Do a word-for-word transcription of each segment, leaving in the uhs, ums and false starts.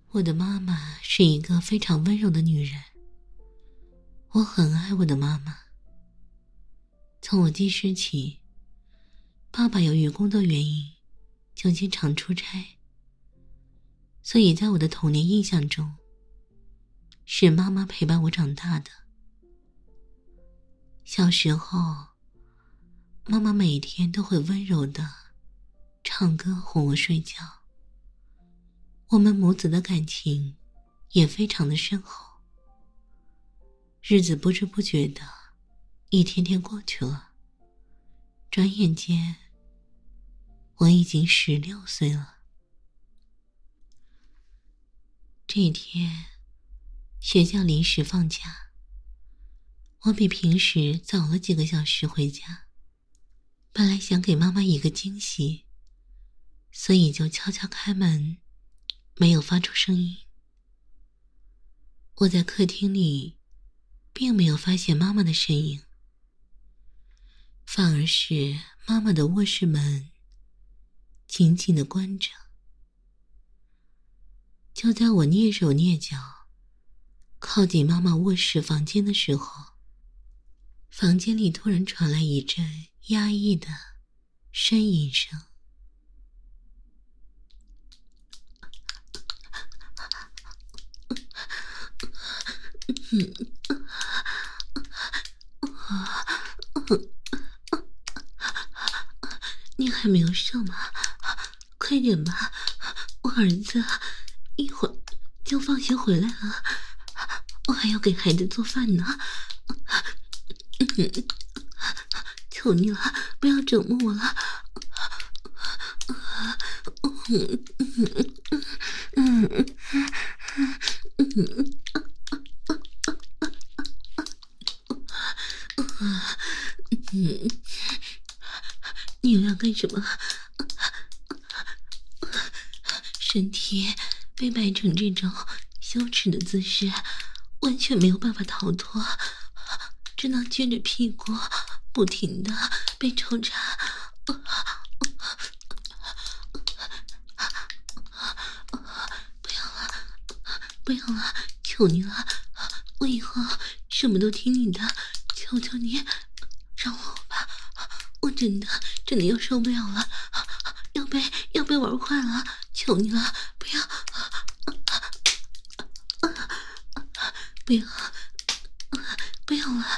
我的妈妈是一个非常温柔的女人，我很爱我的妈妈。从我记事起，爸爸由于工作原因就经常出差，所以在我的童年印象中，是妈妈陪伴我长大的。小时候，妈妈每天都会温柔地唱歌哄我睡觉，我们母子的感情也非常的深厚。日子不知不觉的一天天过去了，转眼间我已经十六岁了。这一天学校临时放假，我比平时早了几个小时回家，本来想给妈妈一个惊喜，所以就悄悄开门，没有发出声音。我在客厅里并没有发现妈妈的身影，反而是妈妈的卧室门紧紧地关着。就在我蹑手蹑脚靠近妈妈卧室房间的时候，房间里突然传来一阵压抑的呻吟声。你还没有上吗？快点吧，我儿子一会儿就放学回来了，我还要给孩子做饭呢。求你了，不要折磨我了。你又要干什么？身体被摆成这种羞耻的姿势，完全没有办法逃脱，只能撅着屁股不停地被抽查。不要了，不要了，求你了，我以后什么都听你的，求求你让我吧，我真的真的要受不了了，要被要被玩坏了，求你了，不要不要不要了，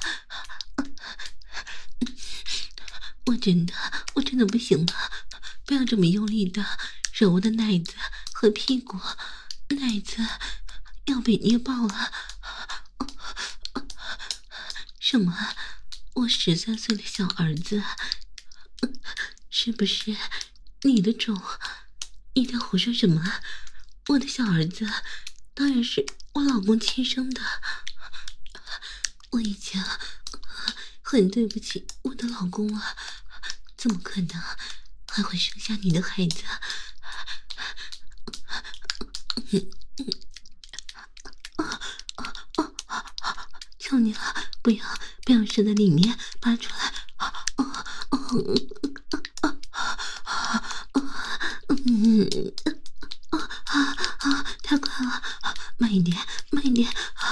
我真的我真的不行了，不要这么用力的揉我的奶子和屁股，奶子要被捏爆了。什么？我十三岁的小儿子，是不是你的种？你在胡说什么？我的小儿子当然是我老公亲生的，我已经很对不起我的老公了，怎么可能还会生下你的孩子？求你了，不要不要射在里面，拔出来！嗯啊，太快了，慢一点，慢一点！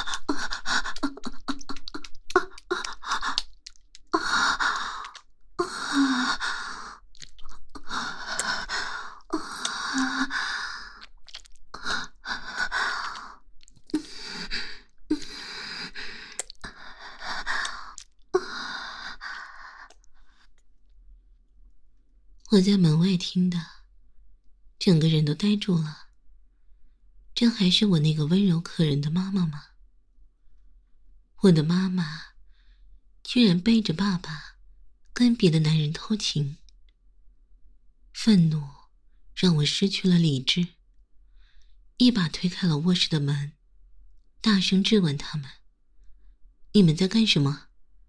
我在门外听的，整个人都呆住了。这还是我那个温柔可人的妈妈吗？我的妈妈居然背着爸爸跟别的男人偷情。愤怒让我失去了理智，一把推开了卧室的门，大声质问他们：你们在干什么？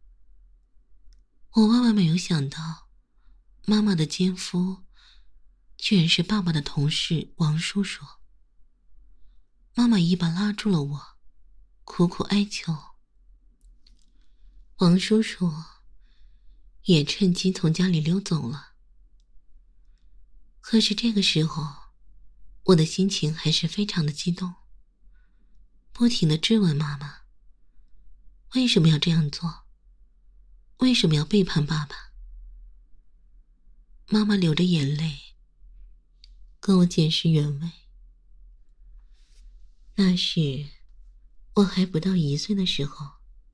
我万万没有想到，妈妈的奸夫居然是爸爸的同事王叔叔。妈妈一把拉住了我，苦苦哀求。王叔叔也趁机从家里溜走了。可是这个时候， 我的心情还是非常的激动，不停地质问妈妈，为什么要这样做？为什么要背叛爸爸？妈妈流着眼泪跟我解释原委。那时我还不到一岁的时候，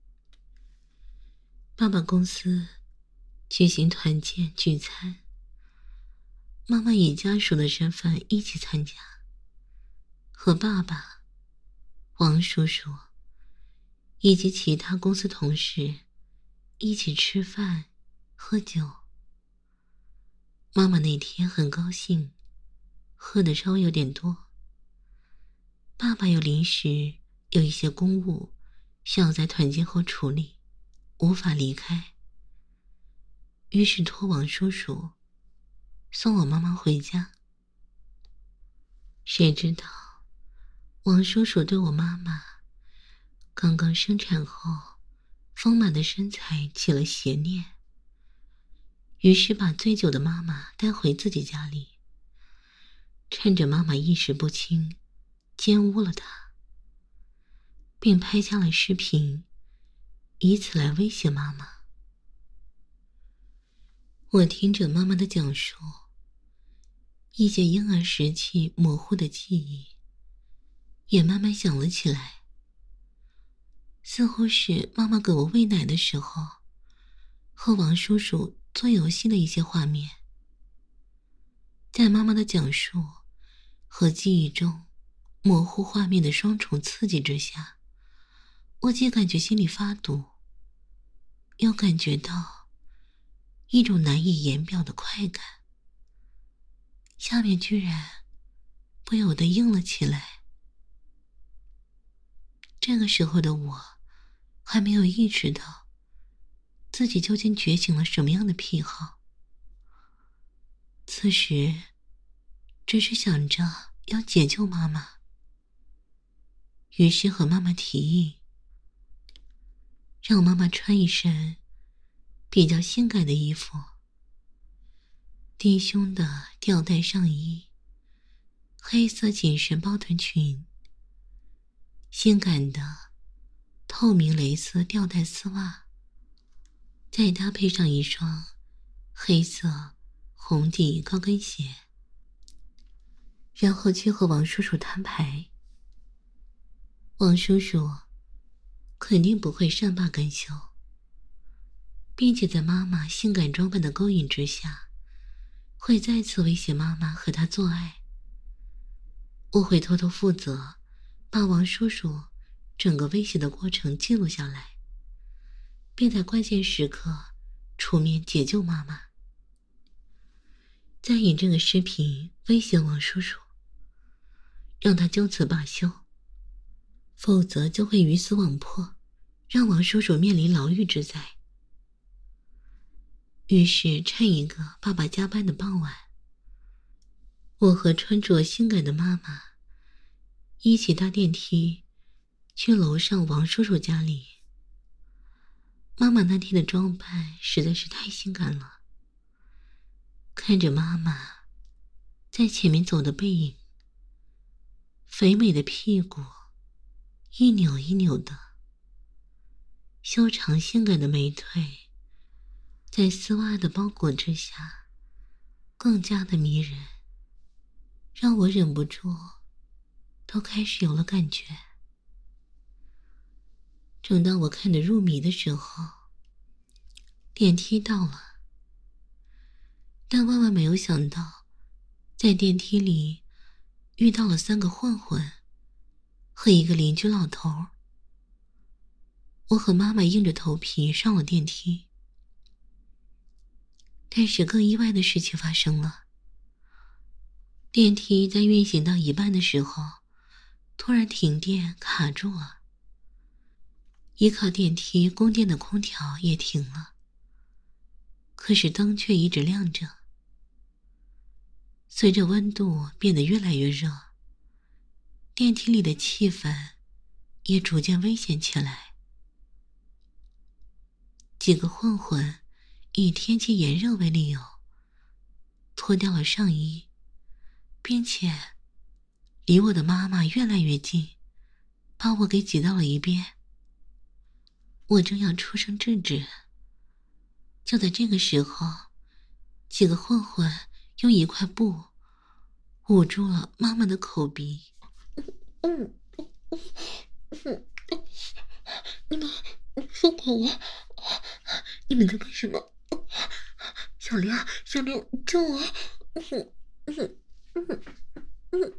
爸爸公司举行团建聚餐，妈妈以家属的身份一起参加，和爸爸、王叔叔以及其他公司同事一起吃饭喝酒。妈妈那天很高兴，喝的稍微有点多。爸爸又临时有一些公务需要在团建后处理，无法离开，于是托王叔叔送我妈妈回家。谁知道王叔叔对我妈妈刚刚生产后丰满的身材起了邪念，于是把醉酒的妈妈带回自己家里，趁着妈妈意识不清奸污了她，并拍下了视频，以此来威胁妈妈。我听着妈妈的讲述，一些婴儿时期模糊的记忆也慢慢想了起来，似乎是妈妈给我喂奶的时候和王叔叔做游戏的一些画面。在妈妈的讲述和记忆中模糊画面的双重刺激之下，我既感觉心里发堵，又感觉到一种难以言表的快感，下面居然不由得硬了起来。这个时候的我还没有意识到自己究竟觉醒了什么样的癖好，此时只是想着要解救妈妈，于是和妈妈提议让妈妈穿一身比较性感的衣服，低胸的吊带上衣，黑色紧身包臀裙，性感的透明蕾丝吊带丝袜，再搭配上一双黑色红底高跟鞋，然后去和王叔叔摊牌。王叔叔肯定不会善罢甘休，并且在妈妈性感装扮的勾引之下，会再次威胁妈妈和她做爱。我会偷偷负责把王叔叔整个威胁的过程记录下来，并在关键时刻出面解救妈妈，再以这个视频威胁王叔叔，让他就此罢休，否则就会鱼死网破，让王叔叔面临牢狱之灾。于是趁一个爸爸加班的傍晚，我和穿着性感的妈妈一起搭电梯去楼上王叔叔家里。妈妈那天的装扮实在是太性感了，看着妈妈在前面走的背影，肥美的屁股一扭一扭的，修长性感的美腿在丝袜的包裹之下更加的迷人，让我忍不住都开始有了感觉。正当我看得入迷的时候，电梯到了，但万万没有想到，在电梯里遇到了三个混混和一个邻居老头。我和妈妈硬着头皮上了电梯，但是更意外的事情发生了。电梯在运行到一半的时候，突然停电卡住了，依靠电梯供电的空调也停了，可是灯却一直亮着。随着温度变得越来越热，电梯里的气氛也逐渐危险起来。几个混混以天气炎热为理由，脱掉了上衣，并且离我的妈妈越来越近，把我给挤到了一边。我正要出声制止，就在这个时候，几个混混用一块布捂住了妈妈的口鼻。 嗯嗯嗯，你们放开我！你们在干什么？小梁，小梁，救我！嗯嗯嗯嗯。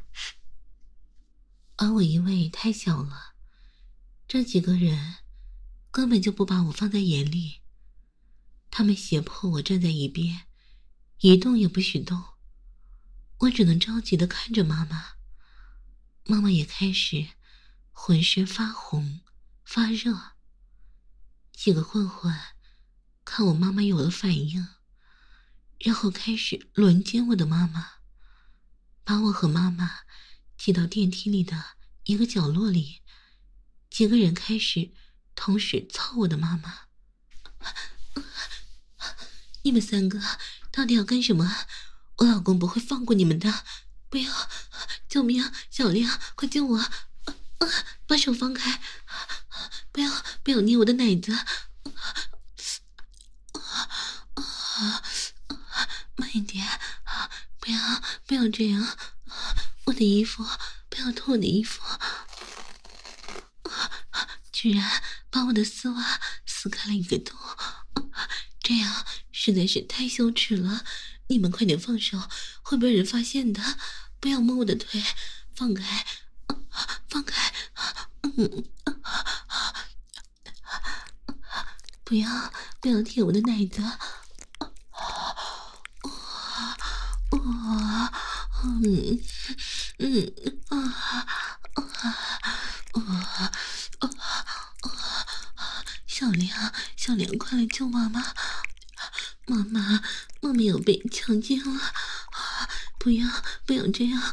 而我因为太小了，这几个人根本就不把我放在眼里，他们胁迫我站在一边，一动也不许动。我只能着急地看着妈妈，妈妈也开始浑身发红发热。几个混混看我妈妈有了反应，然后开始轮奸我的妈妈，把我和妈妈挤到电梯里的一个角落里。几个人开始同时操我的妈妈。你们三个到底要干什么？我老公不会放过你们的！不要！救命！小亮，快救我！把手放开！不要不要捏我的奶子！慢一点！不要不要这样！我的衣服，不要脱我的衣服！居然把我的丝袜撕开了一个洞，这样实在是太羞耻了！你们快点放手，会被人发现的！不要摸我的腿，放开，放开！嗯，不要不要舔我的奶子！我，嗯嗯啊啊啊！小梁，小梁，快来救妈妈！妈妈，妈妈要被强奸了！不要，不要这样！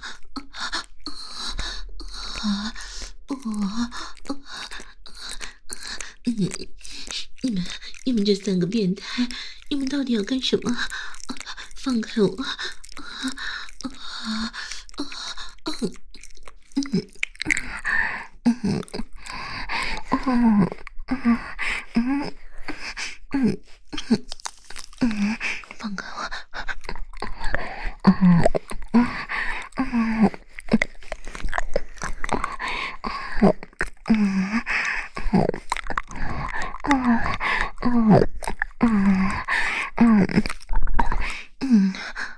啊，我，嗯，你们，你们这三个变态，你们到底要干什么？放开我！啊啊啊！嗯嗯嗯嗯嗯嗯嗯，放开我！嗯嗯嗯嗯嗯嗯嗯嗯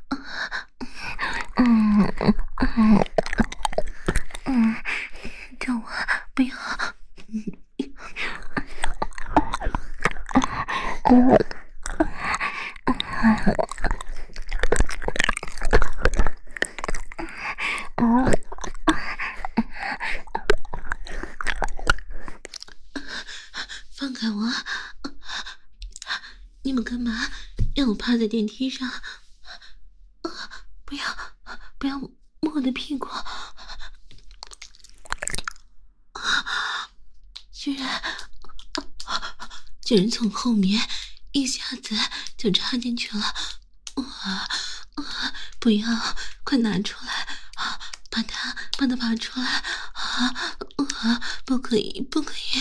嗯嗯嗯，救我！不要！嗯放开我！你们干嘛让我趴在电梯上？不要不要摸我的屁股！居然居然从后面一下子就插进去了！哇！不要，快拿出来！把它把它拔出来！啊！不可以不可以！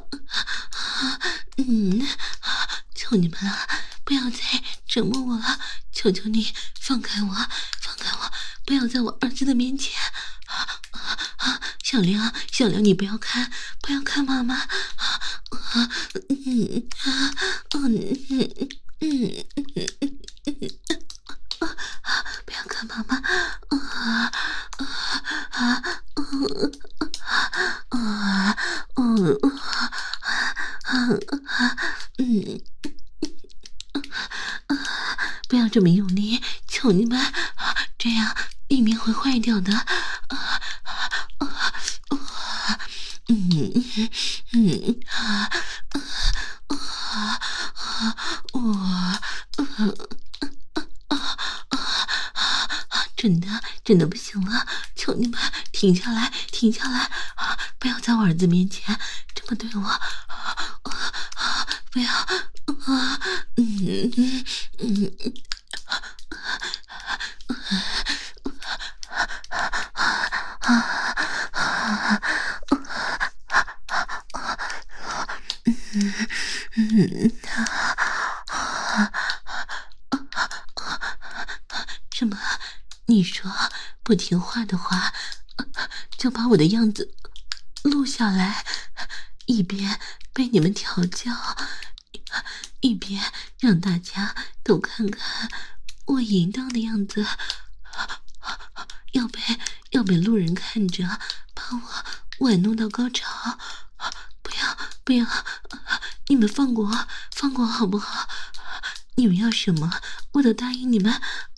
嗯，求你们了，不要再折磨我了！求求你放开我，放开我！不要在我儿子的面前！啊啊！小梁，小梁，你不要看，不要看妈妈！啊啊嗯啊嗯嗯嗯嗯嗯啊！不要看妈妈！啊啊啊嗯啊嗯啊啊嗯。不要这么用力，求你们，这样里面会坏掉的。啊啊啊！嗯嗯啊啊啊！我啊啊啊！真的真的不行了，求你们停下来，停下来！啊！不要在我儿子面前这么对我！啊啊！不要！啊嗯嗯嗯。 嗯，什么？你说不听话的话，就把我的样子录下来，一边被你们调教，一边让大家都看看我淫荡的样子，要被要被路人看着，把我玩弄到高潮。不要不要，你们放过我，放过我好不好？你们要什么我都答应你们。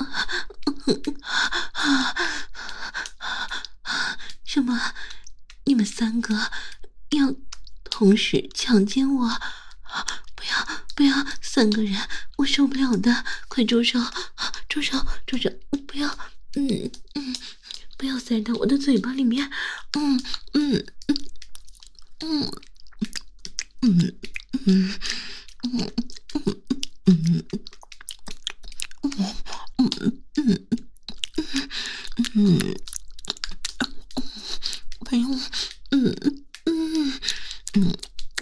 什么？你们三个要同时强奸我？不要不要，三个人我受不了的，快住手住手住手，不要，嗯嗯，不要塞到我的嘴巴里面，嗯嗯嗯嗯嗯嗯嗯嗯嗯嗯嗯，不用，嗯嗯嗯。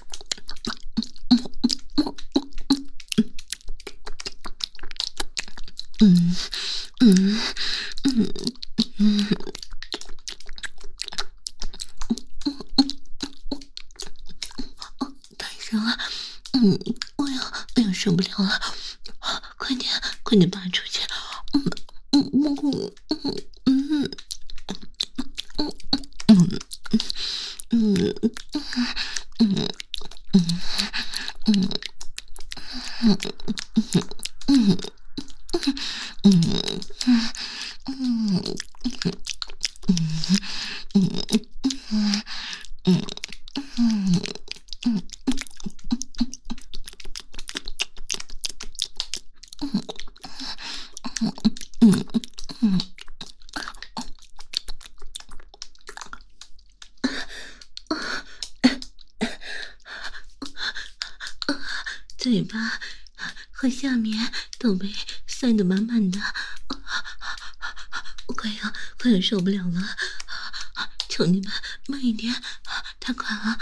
嗯嗯嗯嗯，太深了，嗯，我要我要受不了了，快点快点拔出去，嗯嗯嗯嗯嗯嗯嗯嗯嗯嗯嗯。嗯嗯嗯嗯嗯嗯嗯嗯嗯，嘴巴和下面都被塞得满满的，我快要快要受不了了，求你们慢一点，太快了。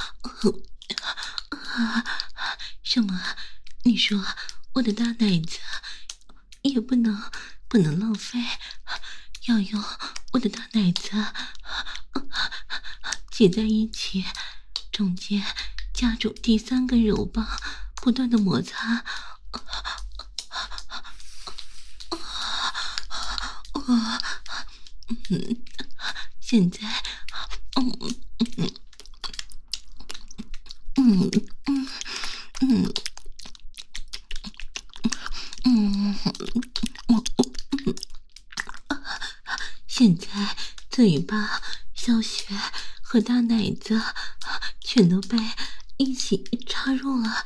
什么？你说我的大奶子也不能不能浪费，要用我的大奶子挤在一起，中间夹住第三根肉棒，不断的摩擦。嗯，现在，嗯嗯嗯嗯嗯嗯嗯，现在嘴巴、小穴和大奶子全都被一起插入了。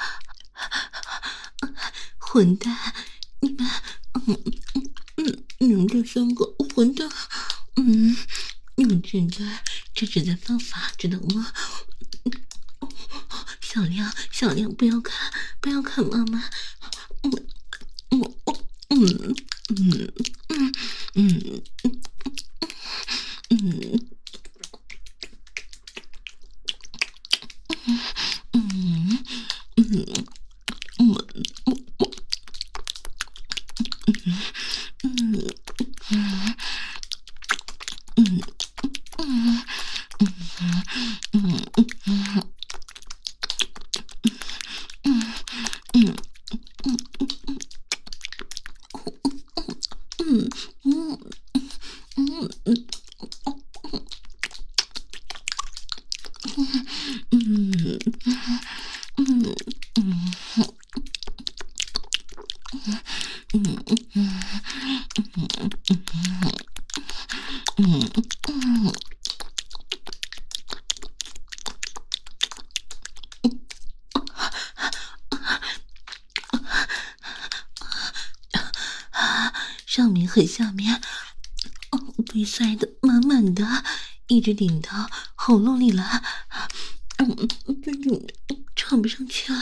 混蛋，你们，嗯嗯嗯，你们这三个混蛋，嗯，你们现在这是在犯法，知道吗？小亮，小亮，不要看，不要看妈妈，嗯嗯嗯嗯嗯嗯嗯嗯嗯嗯。上面和下面，哦，被塞得满满的，一直顶到喉咙里了，嗯，被顶得喘不上气了，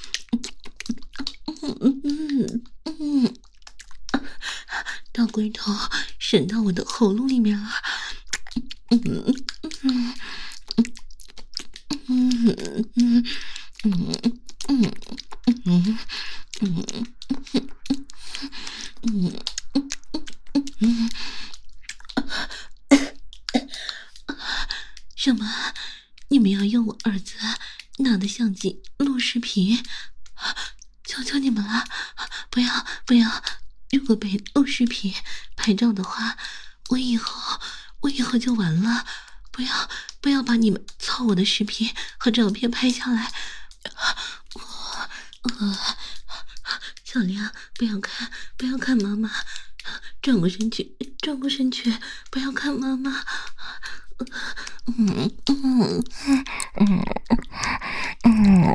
嗯嗯嗯，到龟头伸到我的喉咙里面了，嗯嗯嗯嗯嗯嗯嗯。 什么？你们要用我儿子拿的相机录视频？求求你们了，不要不要！如果被录视频拍照的话，我以后我以后就完了！不要不要把你们操我的视频和照片拍下来！我我小亮，不要看不要看妈妈，转过身去转过身去，不要看妈妈。嗯嗯嗯嗯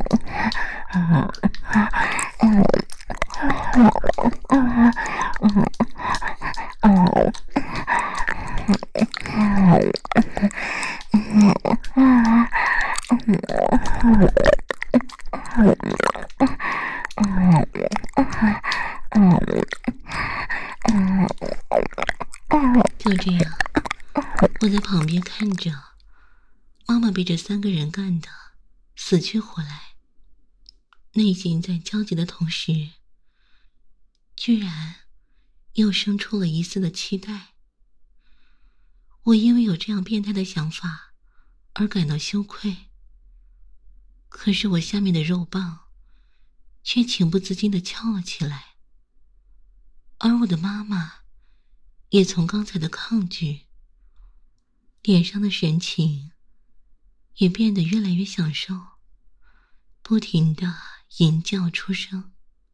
就这样，我在旁边看着妈妈被这三个人干的死去活来，内心在焦急的同时，居然又生出了一丝的期待。我因为有这样变态的想法而感到羞愧，可是我下面的肉棒却情不自禁地翘了起来，而我的妈妈也从刚才的抗拒，脸上的神情也变得越来越享受，不停地吟叫出声。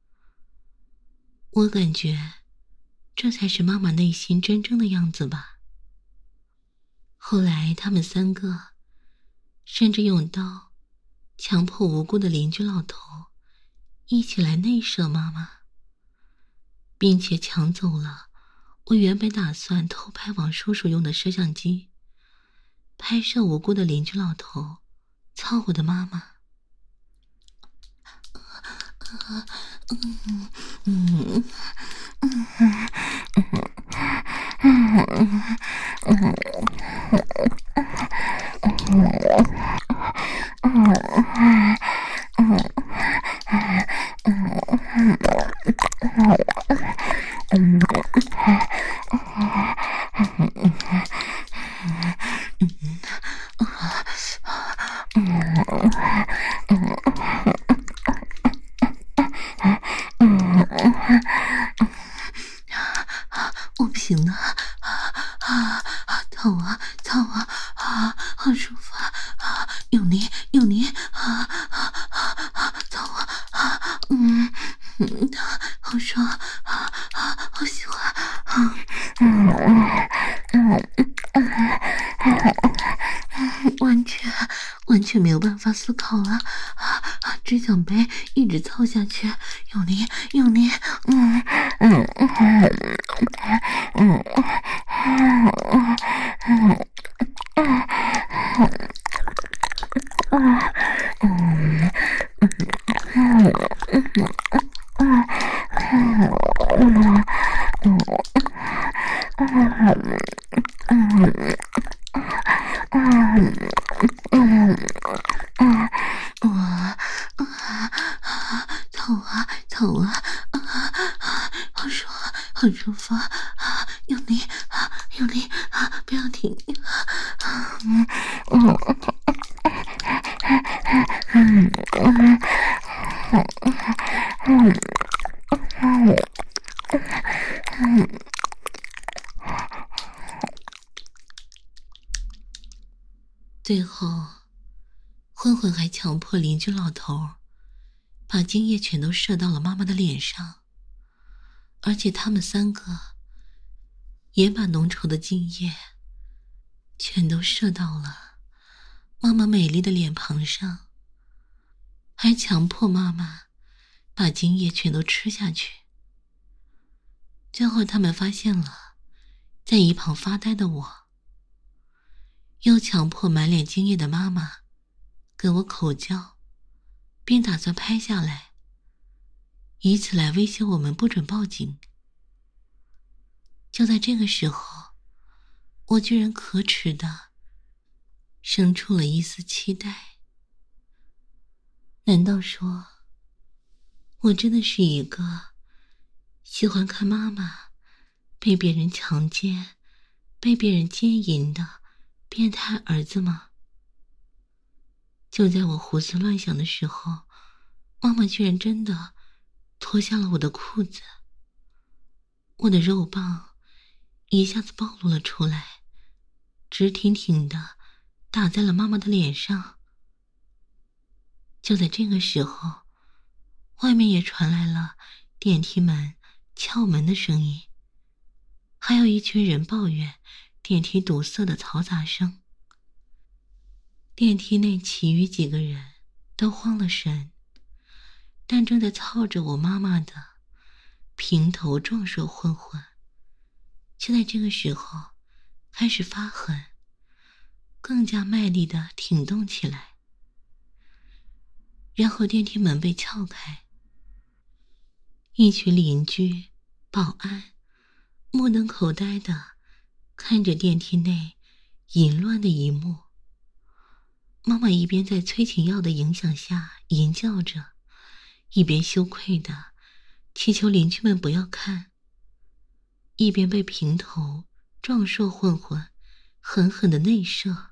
我感觉这才是妈妈内心真正的样子吧。后来他们三个甚至用刀强迫无辜的邻居老头一起来内射妈妈，并且抢走了我原本打算偷拍王叔叔用的摄像机，拍摄无辜的邻居老头操我的妈妈。我不行了，啊啊，操啊操啊啊，好舒服啊，用力用力啊啊啊，操啊啊，嗯嗯，好爽啊啊，好喜欢啊，嗯嗯嗯，完全完全没有办法思考了啊啊，只想被一直操下去，用力用力，嗯嗯嗯嗯操啊操啊啊，好爽好舒服啊，用力啊用力啊，不要停啊，嗯嗯嗯嗯嗯，最后混混还强迫邻居老头把精液全都射到了妈妈的脸上，而且他们三个也把浓稠的精液全都射到了妈妈美丽的脸庞上，还强迫妈妈把精液全都吃下去。最后他们发现了在一旁发呆的我，又强迫满脸精液的妈妈跟我口交，并打算拍下来，以此来威胁我们不准报警。就在这个时候，我居然可耻的生出了一丝期待。难道说我真的是一个喜欢看妈妈被别人强奸、被别人奸淫的变态儿子吗？ 就在我胡思乱想的时候，妈妈居然真的脱下了我的裤子，我的肉棒一下子暴露了出来，直挺挺的打在了妈妈的脸上。就在这个时候，外面也传来了电梯门撬门的声音，还有一群人抱怨电梯堵塞的嘈杂声。电梯内其余几个人都慌了神，但正在操着我妈妈的平头壮硕混混，就在这个时候开始发狠，更加卖力地挺动起来。然后电梯门被撬开，一群邻居、保安目瞪口呆地看着电梯内淫乱的一幕。妈妈一边在催情药的影响下淫叫着，一边羞愧地祈求邻居们不要看，一边被平头壮硕混混狠狠地内射。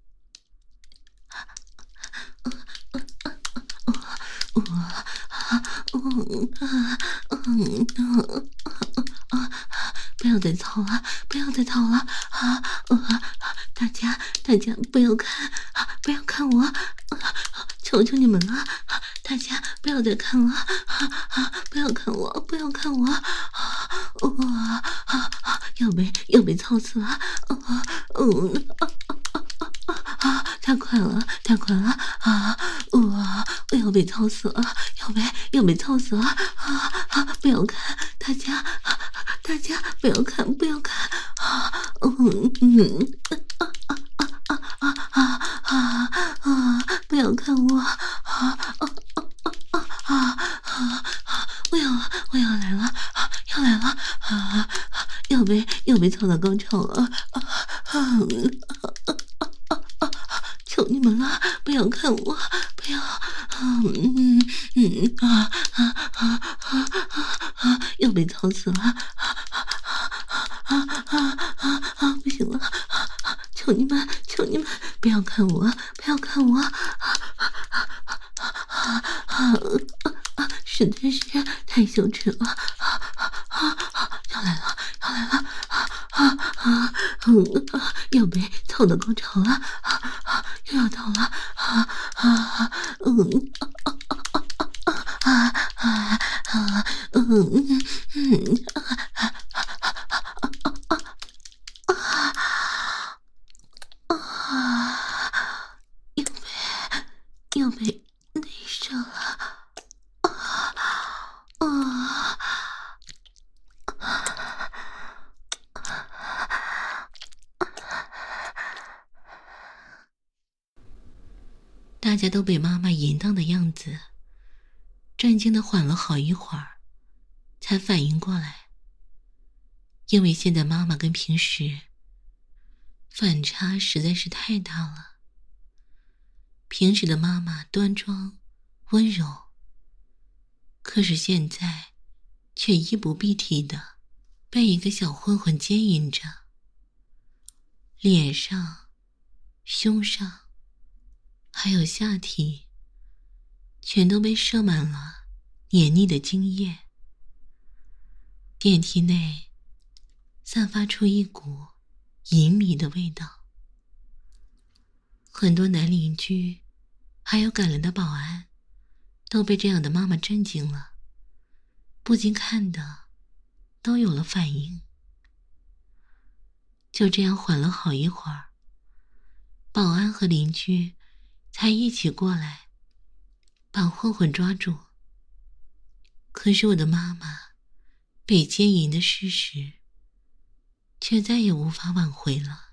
不要再操了，不要再操了啊！大家，大家不要看，不要看我，求求你们了！大家不要再看了，不要看我，不要看我！我要被要被操死了！嗯。啊！太快了，太快了！啊！我我要被操死了，要被要被操死了！啊啊！不要看，大家大家不要看，不要看！啊嗯嗯啊啊啊啊啊啊啊！不要看我！啊啊啊啊啊啊！我要我要来了，要来了！啊！要被要被操到高潮了！啊啊！求你们了，不要看我，不要！嗯嗯啊啊啊啊啊！要被操死了！啊啊啊啊啊！不行了！求你们，求你们，不要看我，不要看我！啊啊啊啊啊！实在是太羞耻了！啊啊啊！要来了，要来了！啊啊啊！嗯啊，要被操到高潮了！啊啊！又要到了！啊啊嗯啊啊啊啊啊啊嗯嗯啊啊啊！又被又被内射了！啊啊！大家都被妈妈淫荡的样子震惊的缓了好一会儿，才反应过来。因为现在妈妈跟平时反差实在是太大了。平时的妈妈端庄温柔，可是现在却衣不蔽体的被一个小混混奸淫着，脸上、胸上还有下体全都被射满了黏腻的精液。电梯内散发出一股淫靡的味道，很多男邻居还有赶来的保安都被这样的妈妈震惊了，不禁看的都有了反应。就这样缓了好一会儿，保安和邻居才一起过来把混混抓住。可是我的妈妈被奸淫的事实却再也无法挽回了。